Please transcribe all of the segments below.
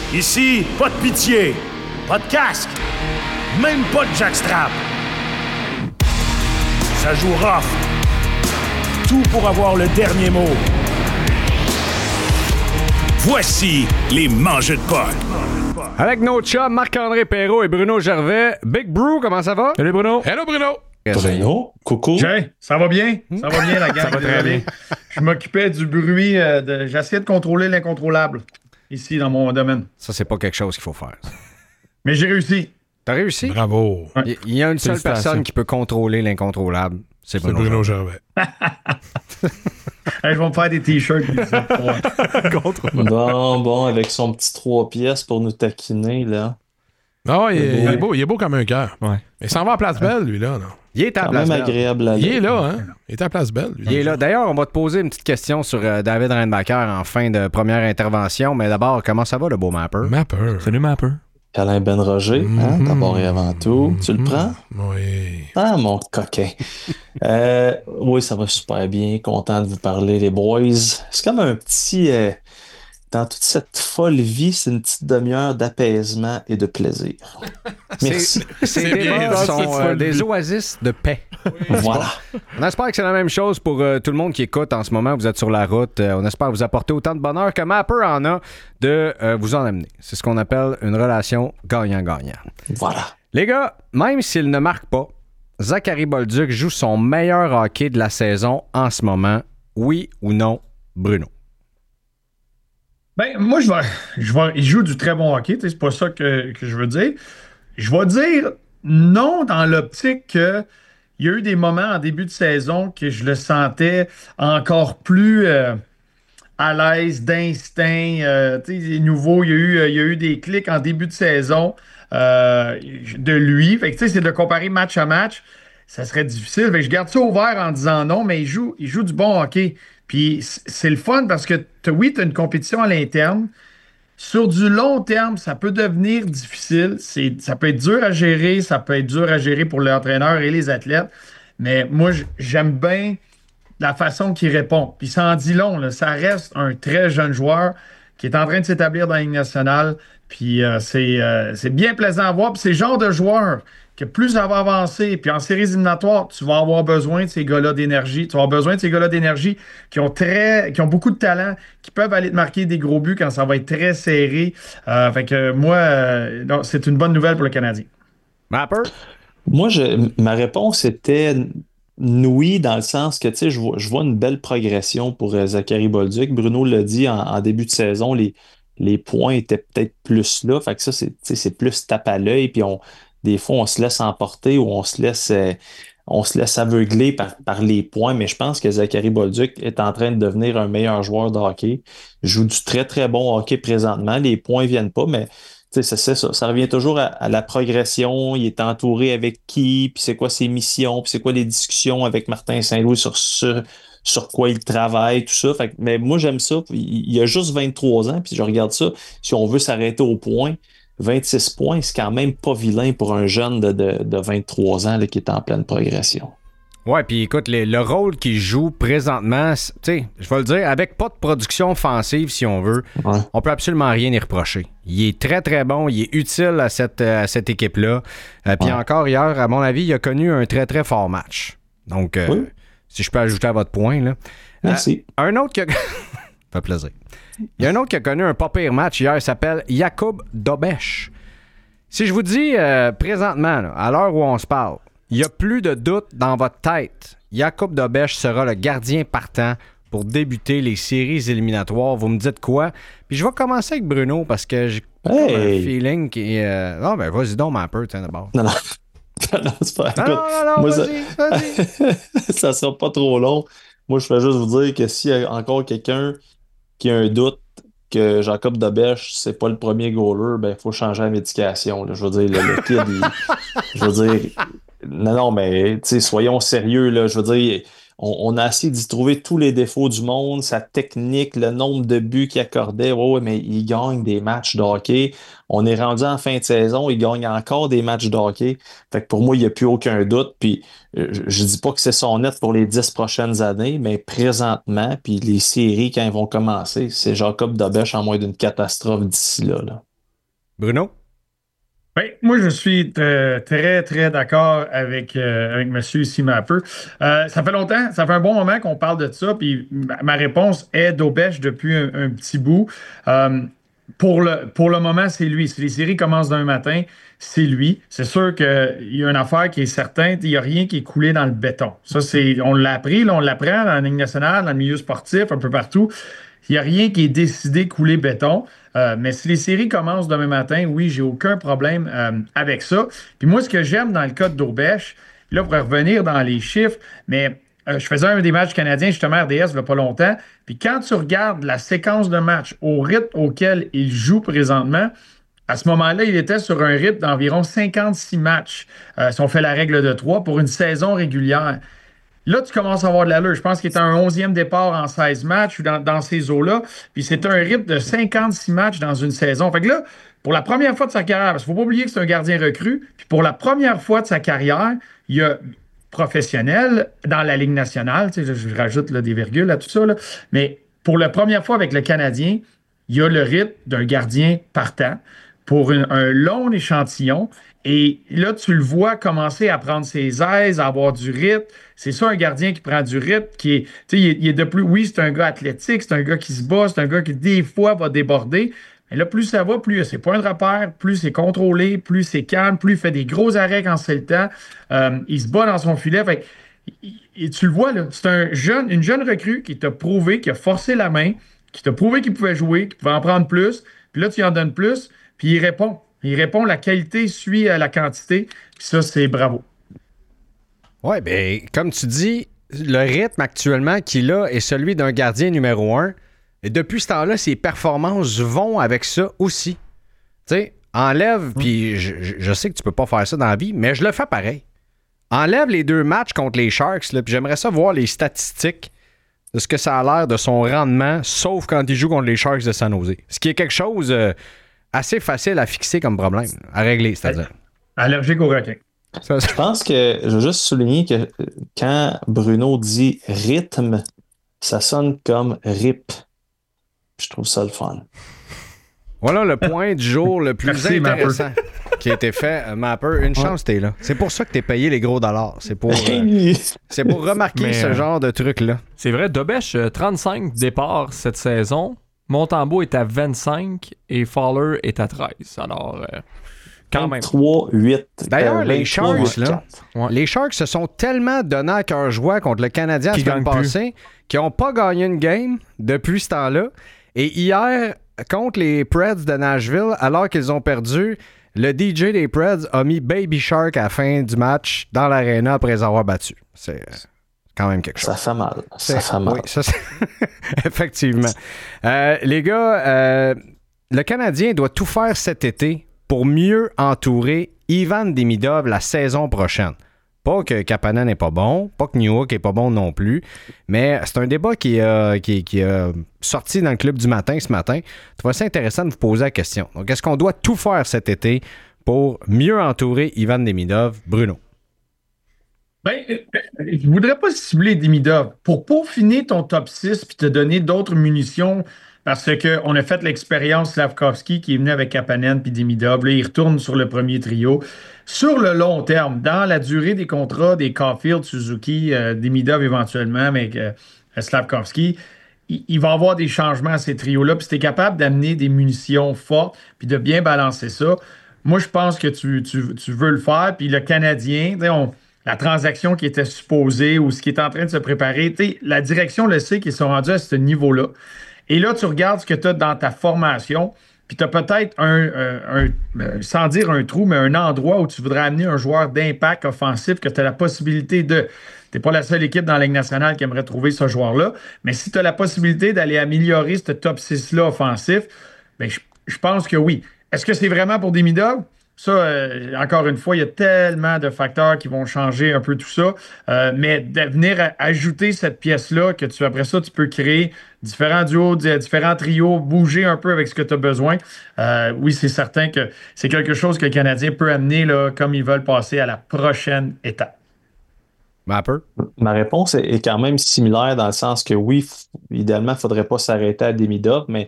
Ici, pas de pitié, pas de casque, même pas de jackstrap. Ça joue rough. Tout pour avoir le dernier mot. Voici les mangeux de Paul. Avec nos chums Marc-André Perrault et Bruno Gervais. Big Brew, comment ça va? Salut Bruno. Hello Bruno. Bruno, coucou. Jay, ça va bien? Ça va bien, la gang. Ça va très bien. Je m'occupais du bruit. J'essayais de contrôler l'incontrôlable ici dans mon domaine. Ça, c'est pas quelque chose qu'il faut faire. Mais j'ai réussi. T'as réussi? Bravo. Il y a une seule Félicitations. personne qui peut contrôler l'incontrôlable. C'est C'est Bruno. Bruno Gervais. Hey, je vais me faire des t-shirts. Bon, avec son petit 3 pièces pour nous taquiner, là. Non, il est beau comme un cœur. Ouais. Mais il s'en va à Place Belle, lui, là. Non? Il est à la Quand place même belle. agréable à Il est lire. là, hein? Il est à Place Belle, lui. Il est là. D'ailleurs, on va te poser une petite question sur David Reinbacher en fin de première intervention. Mais d'abord, comment ça va, le beau mapper? Mapper. Salut Mapper. Alain Ben Roger, hein, d'abord et avant tout. Tu le prends? Oui. Ah, mon coquin. Oui, ça va super bien. Content de vous parler, les boys. C'est comme un petit... dans toute cette folle vie, c'est une petite demi-heure d'apaisement et de plaisir. Merci. Ces débats sont des oasis de paix. Voilà. On espère que c'est la même chose pour tout le monde qui écoute en ce moment. Vous êtes sur la route. On espère vous apporter autant de bonheur que Mapper en a de vous en amener. C'est ce qu'on appelle une relation gagnant-gagnant. Voilà. Les gars, même s'il ne marque pas, Zachary Bolduc joue son meilleur hockey de la saison en ce moment. Oui ou non, Bruno? Ben, moi, il joue du très bon hockey. C'est pas ça que je veux dire. Je vais dire non dans l'optique que il y a eu des moments en début de saison que je le sentais encore plus à l'aise, d'instinct. Nouveau, il y a eu des clics en début de saison de lui. Fait que c'est de le comparer match à match. Ça serait difficile. Fait que je garde ça ouvert en disant non, mais il joue du bon hockey. Puis c'est le fun parce que oui, tu as une compétition à l'interne. Sur du long terme, ça peut devenir difficile. Ça peut être dur à gérer. Ça peut être dur à gérer pour l'entraîneur et les athlètes. Mais moi, j'aime bien la façon qu'il répond. Puis ça en dit long, là. Ça reste un très jeune joueur qui est en train de s'établir dans la Ligue nationale. Puis c'est bien plaisant à voir. Puis c'est le genre de joueur que plus ça va avancer, puis en séries éliminatoires, tu vas avoir besoin de ces gars-là d'énergie. Tu vas avoir besoin de ces gars-là d'énergie qui ont beaucoup de talent, qui peuvent aller te marquer des gros buts quand ça va être très serré. Fait que moi, c'est une bonne nouvelle pour le Canadien. Mapper? Moi, ma réponse était oui, dans le sens que, tu sais, je vois une belle progression pour Zachary Bolduc. Bruno l'a dit en début de saison, les points étaient peut-être plus là. Fait que ça, c'est plus tape à l'œil. Puis des fois, on se laisse emporter ou on se laisse aveugler par les points. Mais je pense que Zachary Bolduc est en train de devenir un meilleur joueur de hockey. Il joue du très, très bon hockey présentement. Les points ne viennent pas, mais c'est ça. Ça revient toujours à la progression. Il est entouré avec qui, puis c'est quoi ses missions, puis c'est quoi les discussions avec Martin Saint-Louis sur quoi il travaille, tout ça. Mais moi, j'aime ça. Il a juste 23 ans, puis je regarde ça. Si on veut s'arrêter au point, 26 points, c'est quand même pas vilain pour un jeune de 23 ans là, qui est en pleine progression. Ouais, puis écoute, le rôle qu'il joue présentement, tu sais, je vais le dire, avec pas de production offensive, si on veut, Ouais. on peut absolument rien y reprocher. Il est très, très bon, il est utile à cette équipe-là. Puis encore hier, à mon avis, il a connu un très, très fort match. Donc, Oui. si je peux ajouter à votre point, là. Merci. Un autre qui a... Ça fait plaisir. Il y a un autre qui a connu un pas pire match hier, il s'appelle Jakub Dobeš. Si je vous dis présentement, là, à l'heure où on se parle, il n'y a plus de doute dans votre tête. Jakub Dobeš sera le gardien partant pour débuter les séries éliminatoires. Vous me dites quoi? Puis je vais commencer avec Bruno parce que j'ai un feeling qui est... Non, ben vas-y donc, Mapper, tiens d'abord. Non. Non, c'est pas... Non, moi, vas-y. ça sera pas trop long. Moi, je vais juste vous dire que s'il y a encore quelqu'un qui a un doute que Jacob Dobeš, c'est pas le premier goaler, ben il faut changer la médication. Là. Je veux dire, le kid, je veux dire... Non, mais soyons sérieux, là. Je veux dire, on a essayé d'y trouver tous les défauts du monde, sa technique, le nombre de buts qu'il accordait. Ouais, mais il gagne des matchs de hockey. On est rendu en fin de saison, il gagne encore des matchs de hockey. Fait que pour moi, il n'y a plus aucun doute. Puis je dis pas que c'est son net pour les 10 prochaines années, mais présentement, puis les séries, quand elles vont commencer, c'est Jacob Dobeš en moins d'une catastrophe d'ici là. Bruno? Ben, moi, je suis très, très d'accord avec monsieur ici, Mapper. Ça fait longtemps, ça fait un bon moment qu'on parle de ça, puis ma réponse est Dobèche depuis un petit bout. Pour le moment, c'est lui. Si les séries commencent d'un matin, c'est lui. C'est sûr qu'il y a une affaire qui est certaine, il n'y a rien qui est coulé dans le béton. Ça, on l'a appris, là, on l'apprend dans la Ligue nationale, dans le milieu sportif, un peu partout. Il n'y a rien qui est décidé couler béton. Mais si les séries commencent demain matin, oui, j'ai aucun problème avec ça. Puis moi, ce que j'aime dans le cas de Dobèche, là, pour revenir dans les chiffres, mais je faisais un des matchs canadiens, justement, RDS, il n'y a pas longtemps. Puis quand tu regardes la séquence de match au rythme auquel il joue présentement, à ce moment-là, il était sur un rythme d'environ 56 matchs, si on fait la règle de 3, pour une saison régulière. Là, tu commences à avoir de l'allure. Je pense qu'il était un 11e départ en 16 matchs ou dans ces eaux-là. Puis c'est un rythme de 56 matchs dans une saison. Fait que là, pour la première fois de sa carrière, parce qu'il ne faut pas oublier que c'est un gardien recru, puis pour la première fois de sa carrière, il y a professionnel dans la Ligue nationale. Tu sais, je rajoute là, des virgules à tout ça. Là. Mais pour la première fois avec le Canadien, il y a le rythme d'un gardien partant pour un long échantillon. Et là, tu le vois commencer à prendre ses aises, à avoir du rythme. C'est ça, un gardien qui prend du rythme, qui est, tu sais, il est de plus. Oui, c'est un gars athlétique, c'est un gars qui se bat, c'est un gars qui, des fois, va déborder. Mais là, plus ça va, plus il a ses points de repère, plus c'est contrôlé, plus c'est calme, plus il fait des gros arrêts quand c'est le temps. Il se bat dans son filet. Fait, et tu le vois, là, c'est une jeune recrue qui t'a prouvé, qui a forcé la main, qui t'a prouvé qu'il pouvait jouer, qu'il pouvait en prendre plus. Puis là, tu en donnes plus, puis il répond. Il répond, la qualité suit la quantité. Puis ça, c'est bravo. Oui, bien, comme tu dis, le rythme actuellement qu'il a est celui d'un gardien numéro 1. Et depuis ce temps-là, ses performances vont avec ça aussi. Tu sais, enlève, puis je sais que tu peux pas faire ça dans la vie, mais je le fais pareil. Enlève les 2 matchs contre les Sharks, là, puis j'aimerais ça voir les statistiques de ce que ça a l'air de son rendement, sauf quand il joue contre les Sharks de San Jose. Ce qui est quelque chose assez facile à fixer comme problème, à régler, c'est-à-dire. Allergique au requin. Je pense que je veux juste souligner que quand Bruno dit rythme, ça sonne comme rip. Je trouve ça le fun. Voilà le point du jour le plus Merci, intéressant qui a été fait. Mapper, une chance t'es là. C'est pour ça que t'es payé les gros dollars. C'est pour remarquer ce genre de truc-là. C'est vrai, Dobèche, 35 départs cette saison. Montembeault est à 25 et Fowler est à 13. Alors, quand même. 3-8. D'ailleurs, les Sharks, là, Ouais. les Sharks se sont tellement donnés à cœur joie contre le Canadien la semaine passée qu'ils n'ont pas gagné une game depuis ce temps-là. Et hier, contre les Preds de Nashville, alors qu'ils ont perdu, le DJ des Preds a mis Baby Shark à la fin du match dans l'aréna après avoir battu. C'est quand même quelque chose. Ça fait mal. Ça fait mal. Oui, ça, effectivement. Les gars, le Canadien doit tout faire cet été pour mieux entourer Ivan Demidov la saison prochaine. Pas que Kapanen n'est pas bon, pas que Newhook n'est pas bon non plus, mais c'est un débat qui est sorti dans le club du matin ce matin. Je trouve ça intéressant de vous poser la question. Donc, est-ce qu'on doit tout faire cet été pour mieux entourer Ivan Demidov? Bruno. Ben, je voudrais pas cibler Demidov. Pour peaufiner ton top 6 puis te donner d'autres munitions, parce qu'on a fait l'expérience Slavkovski qui est venu avec Kapanen puis Demidov. Là, il retourne sur le premier trio. Sur le long terme, dans la durée des contrats des Caulfield, Suzuki, Demidov éventuellement, mais Slavkovski, il va y avoir des changements à ces trios-là. Puis si tu es capable d'amener des munitions fortes puis de bien balancer ça, moi, je pense que tu veux le faire. Puis le Canadien, la transaction qui était supposée ou ce qui est en train de se préparer, la direction le sait qu'ils sont rendus à ce niveau-là. Et là, tu regardes ce que tu as dans ta formation, puis tu as peut-être sans dire un trou, mais un endroit où tu voudrais amener un joueur d'impact offensif que tu as la possibilité de. Tu n'es pas la seule équipe dans la Ligue nationale qui aimerait trouver ce joueur-là, mais si tu as la possibilité d'aller améliorer ce top 6-là offensif, bien, je pense que oui. Est-ce que c'est vraiment pour Demidov? Ça, encore une fois, il y a tellement de facteurs qui vont changer un peu tout ça. Mais de venir ajouter cette pièce-là, que après ça, tu peux créer différents duos, différents trios, bouger un peu avec ce que tu as besoin. Oui, c'est certain que c'est quelque chose que le Canadien peut amener là, comme ils veulent passer à la prochaine étape. Mapper? Ma réponse est quand même similaire dans le sens que oui, idéalement, il ne faudrait pas s'arrêter à Demidov, mais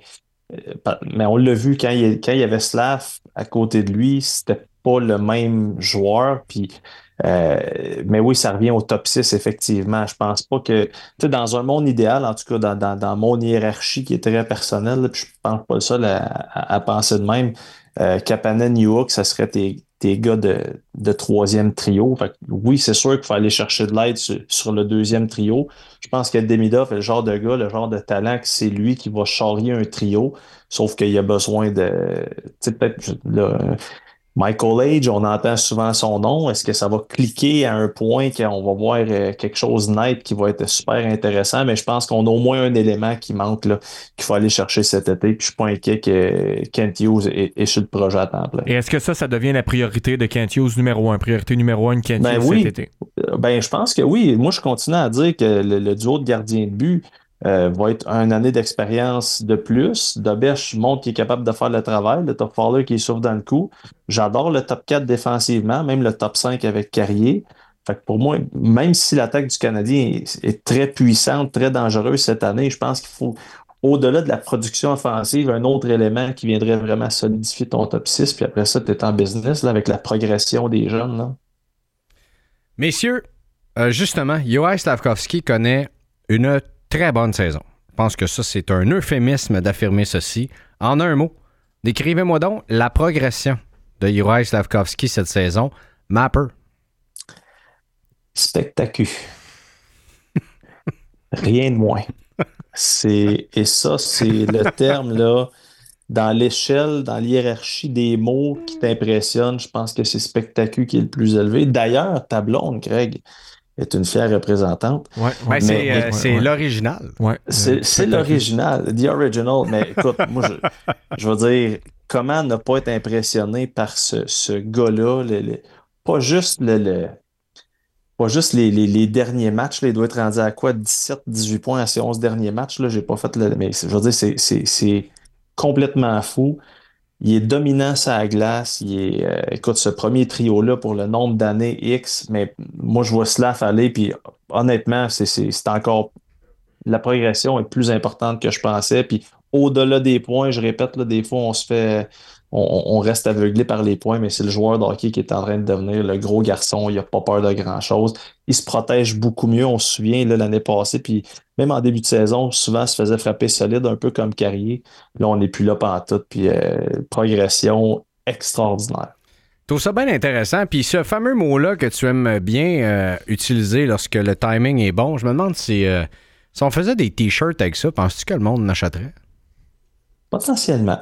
Mais on l'a vu quand il y avait Slav à côté de lui, c'était pas le même joueur. Puis, mais oui, ça revient au top 6, effectivement. Je pense pas que, tu sais, dans un monde idéal, en tout cas dans mon hiérarchie qui est très personnelle, là, puis je pense pas le seul à penser de même, Kapanen, Newhook, ça serait tes gars de troisième trio. Fait que oui, c'est sûr qu'il faut aller chercher de l'aide sur le deuxième trio. Je pense que Demidov est le genre de gars, le genre de talent que c'est lui qui va charrier un trio. Sauf qu'il a besoin de, tu sais, peut-être, là, Michael Age, on entend souvent son nom. Est-ce que ça va cliquer à un point qu'on va voir quelque chose net qui va être super intéressant? Mais je pense qu'on a au moins un élément qui manque, là, qu'il faut aller chercher cet été. Puis je suis pas inquiet que Kent Hughes est sur le projet à temps plein. Et est-ce que ça devient la priorité de Kent Hughes numéro 1? Priorité numéro 1 de Kent Hughes Oui. cet été? Ben, je pense que oui. Moi, je continue à dire que le duo de gardiens de but va être une année d'expérience de plus. Dobèche montre qu'il est capable de faire le travail. Le top Fowler qui est souffle dans le coup. J'adore le top 4 défensivement, même le top 5 avec Carrier. Fait que pour moi, même si l'attaque du Canadien est très puissante, très dangereuse cette année, je pense qu'il faut, au-delà de la production offensive, un autre élément qui viendrait vraiment solidifier ton top 6. Puis après ça, tu es en business là, avec la progression des jeunes. Là. Messieurs, justement, Joel Slavkovski connaît une très bonne saison. Je pense que ça, c'est un euphémisme d'affirmer ceci. En un mot, décrivez-moi donc la progression de Juraj Slavkovski cette saison. Mapper. Spectaculaire. Rien de moins. Et ça, c'est le terme, là, dans l'échelle, dans l'hiérarchie des mots qui t'impressionnent. Je pense que c'est spectaculaire qui est le plus élevé. D'ailleurs, ta blonde, Craig, est une fière représentante. Ouais, Ben, c'est l'original. Ouais, c'est l'original, the original. Mais écoute, moi, je veux dire, comment ne pas être impressionné par ce gars-là? Pas juste pas juste les derniers matchs. Là, il doit être rendu à quoi? 17-18 points à ses 11 derniers matchs. Là, j'ai pas fait mais je veux dire, c'est complètement fou. Il est dominant sur la glace. Écoute, ce premier trio-là pour le nombre d'années X, mais moi, je vois Slav aller, puis honnêtement, c'est encore... La progression est plus importante que je pensais, puis au-delà des points, je répète, là, des fois, on reste aveuglé par les points, mais c'est le joueur de hockey qui est en train de devenir le gros garçon. Il n'a pas peur de grand-chose. Il se protège beaucoup mieux. On se souvient, là, l'année passée, puis même en début de saison, souvent, il se faisait frapper solide, un peu comme Carrier. Là, on n'est plus là pantoute, puis progression extraordinaire. Je trouve ça bien intéressant. Puis ce fameux mot-là que tu aimes bien utiliser lorsque le timing est bon, je me demande si on faisait des T-shirts avec ça, penses-tu que le monde en achèterait? Potentiellement.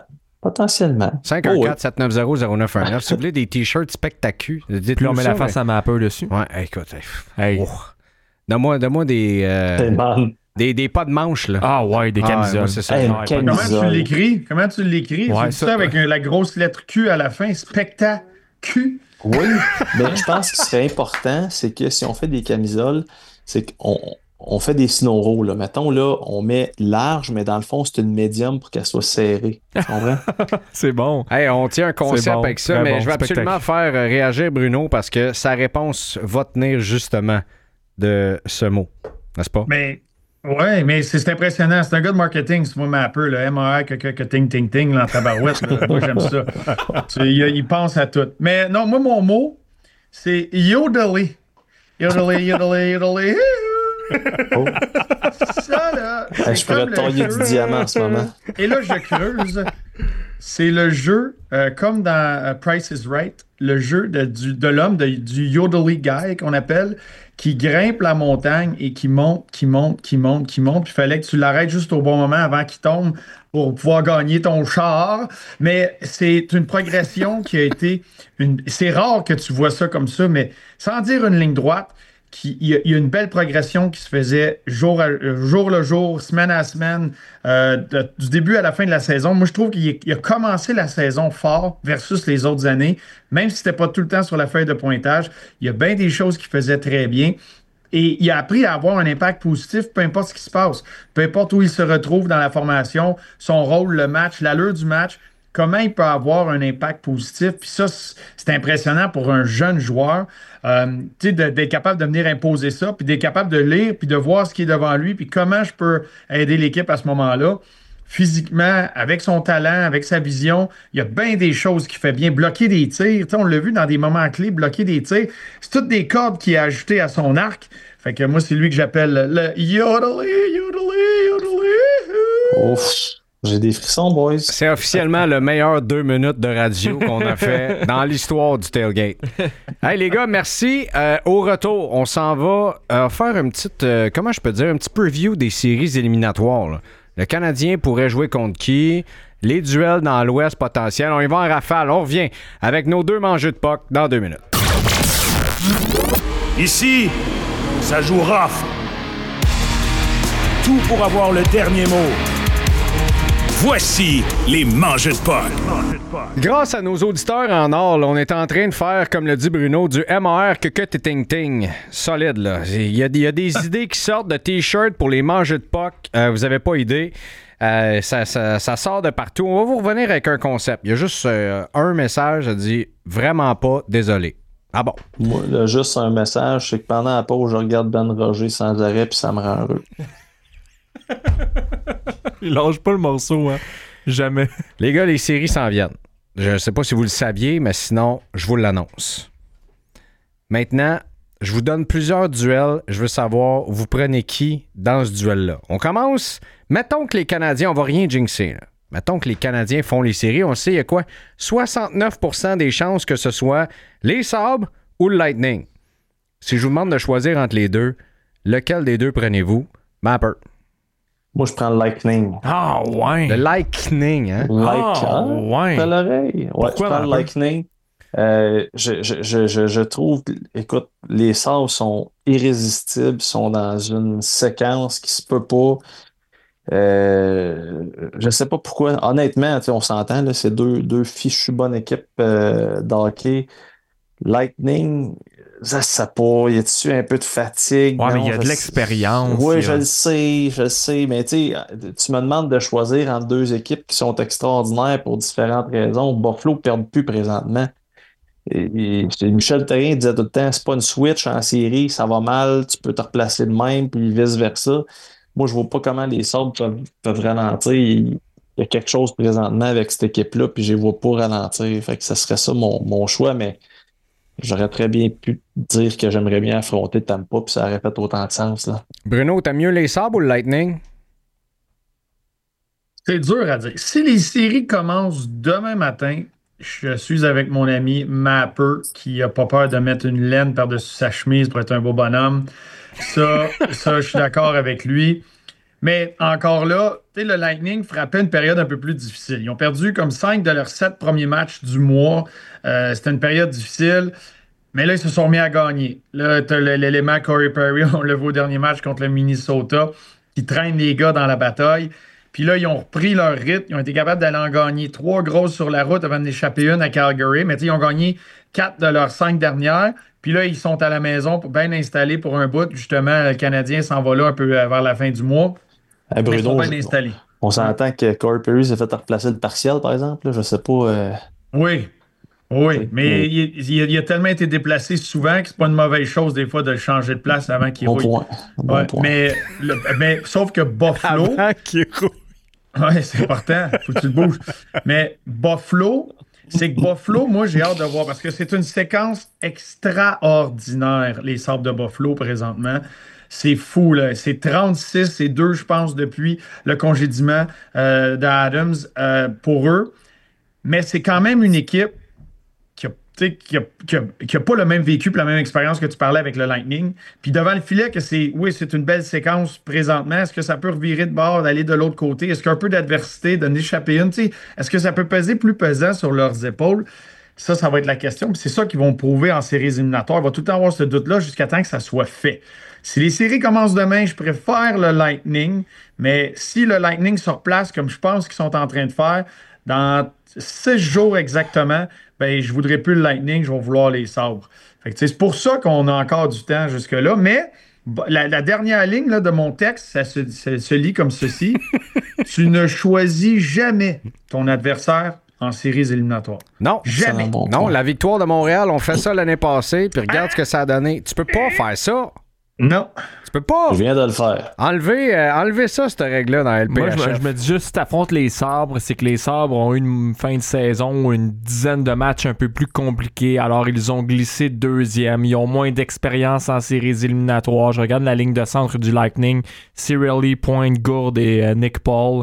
514-790-0919. Si vous voulez des T-shirts spectaculaires, puis on met la face à Mapper dessus. Ouais, écoute. Hey. Oh. Donne-moi des pas de manches, là. Ah ouais, des camisoles. Ouais, c'est ça. Hey, Comment tu l'écris? Ouais, C'est ça avec la grosse lettre Q à la fin, spectacu. Oui, mais je pense que ce serait important, c'est que si on fait des camisoles, c'est qu'on fait des snow là. Mettons, là, on met large, mais dans le fond, c'est une médium pour qu'elle soit serrée. Tu comprends? C'est bon. Hey, on tient un concept bon, avec ça, très mais bon, je vais absolument faire réagir Bruno parce que sa réponse va tenir justement de ce mot. N'est-ce pas? Mais c'est impressionnant. C'est un gars de marketing, c'est moi Mapper, le MAR, que ting, là, en tabarouette. Là. Moi, j'aime ça. Il pense à tout. Mais non, moi, mon mot, c'est yodelé. Yodelé. Oh. Ça, là. Je pourrais tailler du diamant en ce moment. Et là, je creuse. C'est le jeu, comme dans Price is Right, le jeu de l'homme, du yodelly guy qu'on appelle, qui grimpe la montagne et qui monte. Puis il fallait que tu l'arrêtes juste au bon moment avant qu'il tombe pour pouvoir gagner ton char. Mais c'est une progression qui a été... C'est rare que tu vois ça comme ça, mais sans dire une ligne droite, il y a une belle progression qui se faisait jour le jour, semaine à semaine, du début à la fin de la saison. Moi, je trouve qu'il a commencé la saison fort versus les autres années, même si c'était pas tout le temps sur la feuille de pointage. Il y a bien des choses qu'il faisait très bien. Et il a appris à avoir un impact positif, peu importe ce qui se passe, peu importe où il se retrouve dans la formation, son rôle, le match, l'allure du match, comment il peut avoir un impact positif. Puis ça, c'est impressionnant pour un jeune joueur, d'être capable de venir imposer ça, puis d'être capable de lire, puis de voir ce qui est devant lui, puis comment je peux aider l'équipe à ce moment-là. physiquement, avec son talent, avec sa vision. Il y a bien des choses qu'il fait bien. Bloquer des tirs, on l'a vu dans des moments clés, bloquer des tirs. C'est toutes des cordes qu'il a ajoutées à son arc. Fait que moi, c'est lui que j'appelle le yodelé, yodelé, yodelé. Ouf, j'ai des frissons, boys. C'est officiellement le meilleur 2 minutes de radio qu'on a fait dans l'histoire du tailgate. Hey les gars, merci. Au retour, on s'en va faire une petite, comment je peux dire, un petit preview des séries éliminatoires, là. Le Canadien pourrait jouer contre qui? Les duels dans l'Ouest potentiel. On y va en rafale. On revient avec nos 2 mangeux de puck dans 2 minutes. Ici, ça joue rough. Tout pour avoir le dernier mot. Voici les mangeux de puck. Grâce à nos auditeurs en or, là, on est en train de faire, comme le dit Bruno, du MR que ting solide, là. Il y a des idées qui sortent de T-shirts pour les mangeux de puck. Vous avez pas idée. Ça sort de partout. On va vous revenir avec un concept. Il y a juste un message, ça dit vraiment pas désolé. Ah bon? Moi, là, juste un message, c'est que pendant la pause, je regarde Ben Roger sans arrêt, puis ça me rend heureux. Il lâche pas le morceau, hein. Jamais. Les gars, les séries s'en viennent. Je sais pas si vous le saviez, mais sinon, je vous l'annonce. Maintenant, je vous donne plusieurs duels. Je veux savoir, vous prenez qui dans ce duel-là? On commence. Mettons que les Canadiens, on va rien jinxer, là. Mettons que les Canadiens font les séries. On sait, il y a quoi? 69% des chances que ce soit les Sabres ou le Lightning. Si je vous demande de choisir entre les deux, lequel des deux prenez-vous? Mapper. Moi, je prends le Lightning. Ah, ouais. Le Lightning, hein? Ouais. T'as l'oreille. Ouais, Pourquoi je prends le Mapper? Lightning. Je trouve, écoute, les Sabres sont irrésistibles, sont dans une séquence qui se peut pas. Je sais pas pourquoi. Honnêtement, on s'entend, là, c'est deux fichues bonnes équipes de hockey. Lightning, ça pas. Y a-tu un peu de fatigue? Ouais, mais Non, il y a de l'expérience. Oui, il y je a- le sais, mais tu me demandes de choisir entre 2 équipes qui sont extraordinaires pour différentes raisons. Buffalo ne perd plus présentement. Michel Therrien disait tout le temps, c'est pas une switch en série, ça va mal, tu peux te replacer de même, puis vice-versa. Moi, je vois pas comment les Sabres peuvent ralentir. Il y a quelque chose présentement avec cette équipe-là, puis je les vois pas ralentir. Fait que ça serait ça mon choix, mais j'aurais très bien pu dire que j'aimerais bien affronter Tampa, puis ça aurait fait autant de sens, là. Bruno, t'aimes mieux les Sabres ou le Lightning? C'est dur à dire. Si les séries commencent demain matin, je suis avec mon ami Mapper qui a pas peur de mettre une laine par-dessus sa chemise pour être un beau bonhomme. Ça, je suis d'accord avec lui. Mais encore là, tu sais, le Lightning frappait une période un peu plus difficile. Ils ont perdu comme 5 de leurs 7 premiers matchs du mois. C'était une période difficile. Mais là, ils se sont mis à gagner. Là, tu as l'élément Corey Perry, on le voit au dernier match contre le Minnesota, qui traîne les gars dans la bataille. Puis là, ils ont repris leur rythme. Ils ont été capables d'aller en gagner 3 grosses sur la route avant d'échapper une à Calgary. Mais tu sais, ils ont gagné 4 de leurs 5 dernières. Puis là, ils sont à la maison pour bien installés pour un bout. Justement, le Canadien s'en va là un peu vers la fin du mois. Hey, Mais ils sont Bruno, bien installés. on s'entend que Corey Perry s'est fait replacer le partiel, par exemple. Là, je sais pas. Oui. Oui, mais il a tellement été déplacé souvent que c'est pas une mauvaise chose des fois de le changer de place avant qu'il Bon rouille. point. Bon Ouais, point. mais sauf que Buffalo, ouais, c'est important, faut que tu le bouges. Mais Buffalo, moi j'ai hâte de voir parce que c'est une séquence extraordinaire, les Sabres de Buffalo présentement. C'est fou, là. C'est 36 et 2, je pense, depuis le congédiement d'Adams pour eux. Mais c'est quand même une équipe qui a pas le même vécu et la même expérience que tu parlais avec le Lightning. Puis devant le filet, c'est une belle séquence présentement. Est-ce que ça peut revirer de bord, d'aller de l'autre côté? Est-ce qu'un peu d'adversité, d'en échapper une? Est-ce que ça peut peser plus pesant sur leurs épaules? Ça va être la question. Puis c'est ça qu'ils vont prouver en séries éliminatoires. Il va tout le temps avoir ce doute-là jusqu'à temps que ça soit fait. Si les séries commencent demain, je préfère le Lightning. Mais si le Lightning se replace comme je pense qu'ils sont en train de faire, dans 6 jours exactement, ben, je voudrais plus le Lightning, je vais vouloir les Sabres. Fait que, c'est pour ça qu'on a encore du temps jusque-là. Mais la dernière ligne là, de mon texte, ça se lit comme ceci. Tu ne choisis jamais ton adversaire en séries éliminatoires. Non. Jamais. Bon Non, point. la victoire de Montréal, on fait ça l'année passée, puis regarde ce que ça a donné. Tu peux pas faire ça. Non. Tu peux pas Je viens de le faire. enlever ça, cette règle-là, dans Moi, LPHF. je me dis juste, si t'affrontes les Sabres, c'est que les Sabres ont eu une fin de saison, une dizaine de matchs un peu plus compliqués. Alors, ils ont glissé deuxième. Ils ont moins d'expérience en séries éliminatoires. Je regarde la ligne de centre du Lightning. Cirelli, Point, Gourde et Nick Paul.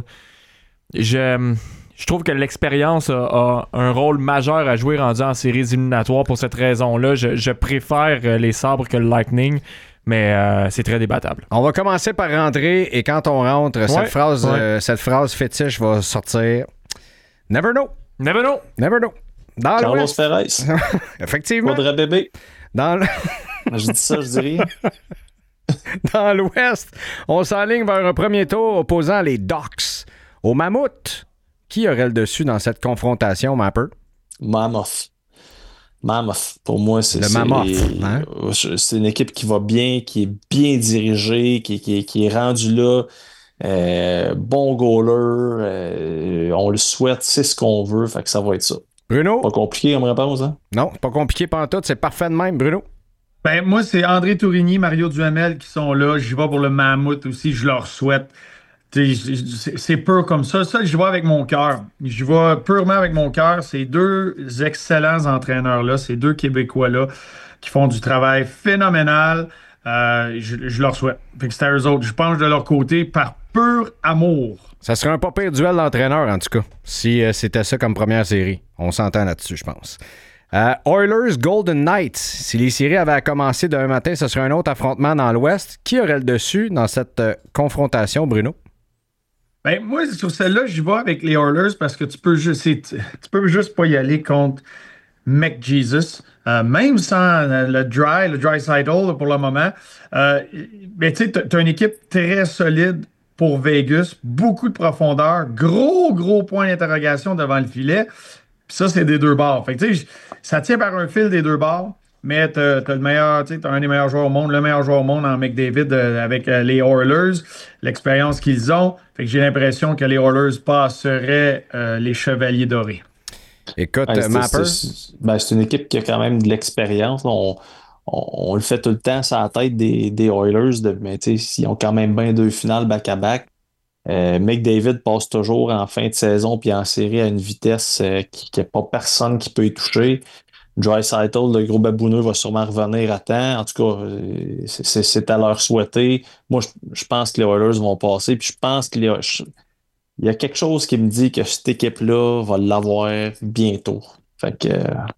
Je trouve que l'expérience a un rôle majeur à jouer rendu en séries éliminatoires. Pour cette raison-là, je préfère les Sabres que le Lightning. Mais c'est très débattable. On va commencer par rentrer et quand on rentre, cette phrase fétiche va sortir. Never know. Never know. Never know. Dans Carlos l'Ouest. Perez. Effectivement. Audrey Bébé. Dans Je dis ça, je dis rien. Dans l'Ouest, on s'enligne vers un premier tour opposant les Ducks aux Mammouths. Qui aurait le dessus dans cette confrontation, Mapper? Mammoth. Pour moi, c'est Le Mammoth, hein? C'est une équipe qui va bien, qui est bien dirigée, qui est rendue là. Bon goaler. On le souhaite, c'est ce qu'on veut. Fait que ça va être ça. Bruno? Pas compliqué comme réponse, hein? Non, c'est pas compliqué pantoute, c'est parfait de même, Bruno. Ben, moi, c'est André Tourigny, Mario Duhamel qui sont là. J'y vais pour le Mammouth aussi. Je leur souhaite. C'est pur comme ça. Ça, j'y vais avec mon cœur. J'y vais purement avec mon cœur. Ces deux excellents entraîneurs-là, ces deux Québécois-là, qui font du travail phénoménal, je leur souhaite. Fait que c'est à eux autres. Je penche de leur côté par pur amour. Ça serait un pas pire duel d'entraîneur, en tout cas, si c'était ça comme première série. On s'entend là-dessus, je pense. Oilers Golden Knights. Si les séries avaient commencé demain matin, ce serait un autre affrontement dans l'Ouest. Qui aurait le dessus dans cette confrontation, Bruno? Ben, moi, sur celle-là, j'y vais avec les Oilers parce que tu peux juste pas y aller contre McJesus. Même sans le dry side pour le moment. Ben, tu sais, t'as une équipe très solide pour Vegas, beaucoup de profondeur, gros point d'interrogation devant le filet. Puis ça, c'est des deux bords. Fait que, tu sais, ça tient par un fil des deux bords. Mais t'as le meilleur, tu sais, t'as un des meilleurs joueurs au monde, le meilleur joueur au monde en McDavid avec les Oilers, l'expérience qu'ils ont. Fait que j'ai l'impression que les Oilers passeraient les Chevaliers dorés. Écoute, Ouais, Mapper. c'est une équipe qui a quand même de l'expérience. On le fait tout le temps sur la tête des Oilers, mais ils ont quand même bien deux finales back-à-back. McDavid passe toujours en fin de saison puis en série à une vitesse qu'il n'y a pas personne qui peut y toucher. Draisaitl, le gros babouneux, va sûrement revenir à temps. En tout cas, c'est à leur souhaiter. Moi, je pense que les Oilers vont passer. Puis je pense qu'il y a quelque chose qui me dit que cette équipe-là va l'avoir bientôt. Fait que...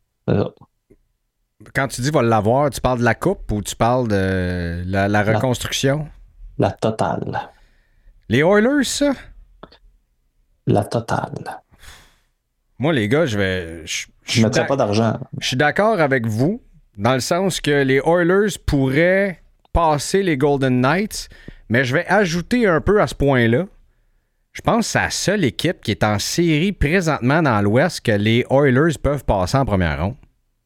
Quand tu dis va l'avoir, tu parles de la coupe ou tu parles de la reconstruction? La totale. Les Oilers, ça? La totale. Moi, les gars, je mettrais pas d'argent. Je suis d'accord avec vous, dans le sens que les Oilers pourraient passer les Golden Knights, mais je vais ajouter un peu à ce point-là. Je pense que c'est la seule équipe qui est en série présentement dans l'Ouest que les Oilers peuvent passer en première ronde.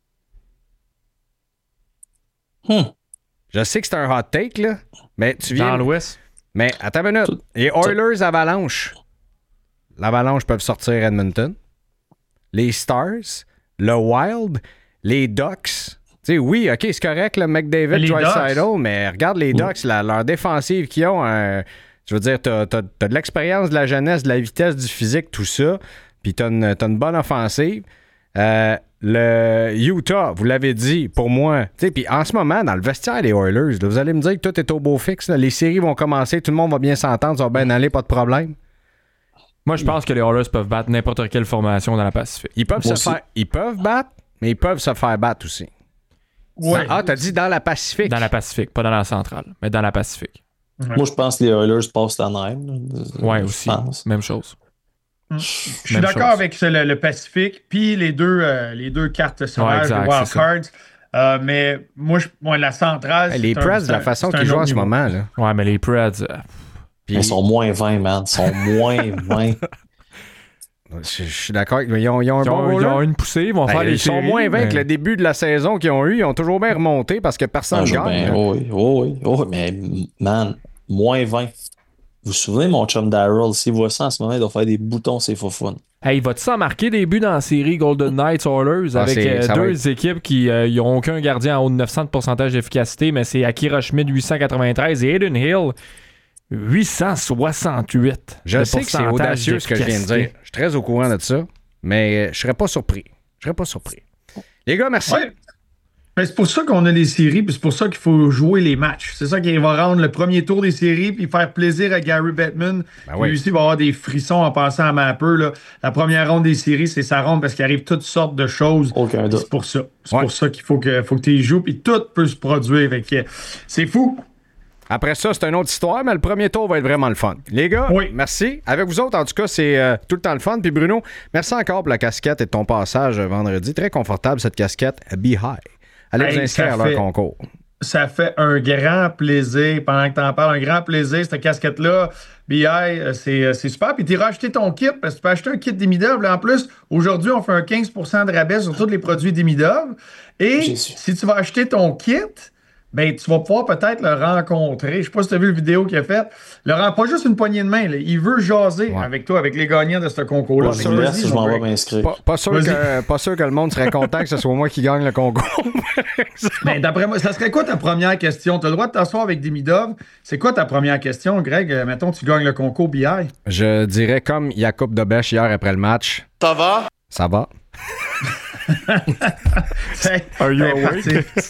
Je sais que c'est un hot take, là, mais tu viens... Dans l'Ouest? Mais attends une minute. Les Oilers Avalanche. L'Avalanche peuvent sortir Edmonton. Les Stars, le Wild, les Ducks. Tu sais, oui, OK, c'est correct, le McDavid, Draisaitl, mais regarde les Ducks, leur défensive qu'ils ont. Je veux dire, t'as de l'expérience, de la jeunesse, de la vitesse, du physique, tout ça. Puis t'as une bonne offensive. Le Utah, vous l'avez dit, pour moi. Puis en ce moment, dans le vestiaire des Oilers, là, vous allez me dire que tout est au beau fixe. Là, les séries vont commencer, tout le monde va bien s'entendre, ça va bien aller, pas de problème. Moi, je pense que les Oilers peuvent battre n'importe quelle formation dans la Pacifique. Ils peuvent battre, mais ils peuvent se faire battre aussi. Ouais. Ah, t'as dit dans la Pacifique. Dans la Pacifique, pas dans la centrale, mais dans la Pacifique. Moi, je pense que les Oilers passent la Nîmes. Ouais, aussi. Même chose. Je suis d'accord avec le Pacifique, puis les deux cartes sauvages, les Wild Cards. Mais moi, la centrale. Les Preds, de la façon qu'ils jouent en ce moment. Là. Ouais, mais les Preds. Ils sont moins 20, man. Ils sont moins 20. Je suis d'accord. Ils ont un bon Ils ont une poussée, ils vont faire les séries. Ils sont moins 20 que le début de la saison qu'ils ont eu. Ils ont toujours bien remonté parce que personne ne gagne. Oui, mais man, moins 20. Vous vous souvenez, mon chum Darryl, s'il voit ça en ce moment, il doit faire des boutons, c'est faux fun. Hey, va-tu s'en marquer des buts dans la série Golden Knights Oilers avec deux équipes qui n'ont aucun gardien en haut de 900 de pourcentage d'efficacité, mais c'est Akira Schmid 893 et Aiden Hill 868. Je sais que c'est audacieux ce que je viens de dire. Je suis très au courant de ça, mais je serais pas surpris. Les gars, merci. Ouais. Ben, c'est pour ça qu'on a les séries, puis c'est pour ça qu'il faut jouer les matchs. C'est ça qui va rendre le premier tour des séries, puis faire plaisir à Gary Bettman. Lui aussi va avoir des frissons en passant à Mapper. Là. La première ronde des séries, c'est sa ronde parce qu'il arrive toutes sortes de choses. C'est pour ça. C'est pour ça qu'il faut que tu y joues, puis tout peut se produire. Fait que, c'est fou. Après ça, c'est une autre histoire, mais le premier tour va être vraiment le fun. Les gars, merci. Avec vous autres, en tout cas, c'est tout le temps le fun. Puis Bruno, merci encore pour la casquette et ton passage vendredi. Très confortable, cette casquette Be High. Allez vous inscrire à leur concours. Ça fait un grand plaisir, pendant que tu en parles, un grand plaisir, cette casquette-là. BI, c'est super. Puis tu iras acheter ton kit, parce que tu peux acheter un kit d'Imidov. En plus, aujourd'hui, on fait un 15% de rabais sur tous les produits d'Imidov. Et si tu vas acheter ton kit, ben tu vas pouvoir peut-être le rencontrer. Je sais pas si tu as vu la vidéo qu'il a faite. Laurent, pas juste une poignée de main. Là. Il veut jaser avec toi, avec les gagnants de ce concours-là. Je m'en vais m'inscrire. Pas sûr que le monde serait content que ce soit moi qui gagne le concours. Ben, d'après moi, ça serait quoi ta première question? Tu as le droit de t'asseoir avec Demidov. C'est quoi ta première question, Greg? Mettons, tu gagnes le concours BI. Je dirais comme Jakub Dobeš hier après le match. Ça va? Ça va. Are you awake?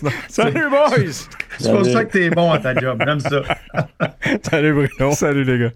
Salut, boys! C'est pour ça que t'es bon à ta job. J'aime ça. Salut, Bruno. Salut, les gars.